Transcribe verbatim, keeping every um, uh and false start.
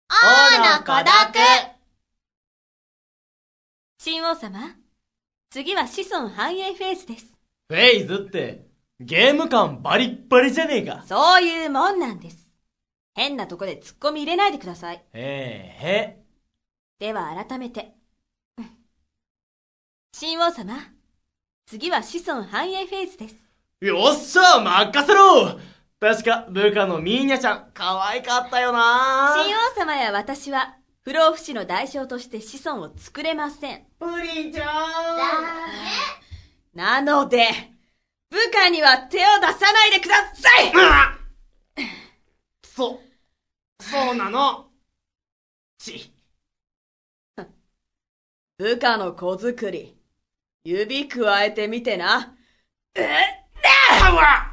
王の孤独。 新王様、次は子孫繁栄フェーズです。 フェイズって、ゲーム感バリッバリじゃねえか。 そういうもんなんです。変なとこで突っ込み入れないでください。 へえへ。 では改めて。新王様、次は子孫繁栄フェーズです。 よっしゃ、任せろ。確か部下のミーニャちゃん、可愛かったよな。 新王様や私は、不老不死の代償として子孫を作れません。 プリンちゃん。 なので、部下には手を出さないでください。 そ、そうなの。ち。 部下の子作り、指くわえてみてな。 えっ、だわ